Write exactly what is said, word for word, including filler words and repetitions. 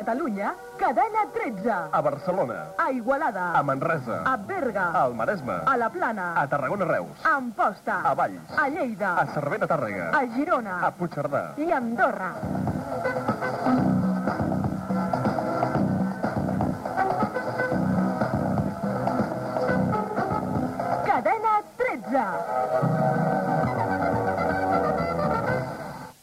Catalunya, cadena tretze. A Barcelona. A Igualada. A Manresa. A Berga. Al Maresme. A la Plana. A Tarragona Reus. A Amposta. A Valls. A Lleida. A Cervera Tàrrega. A Girona. A Puigcerdà. I a Andorra.